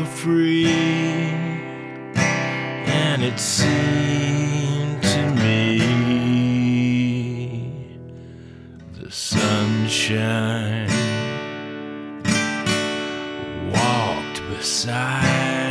were free, and it seemed to me the sunshine walked beside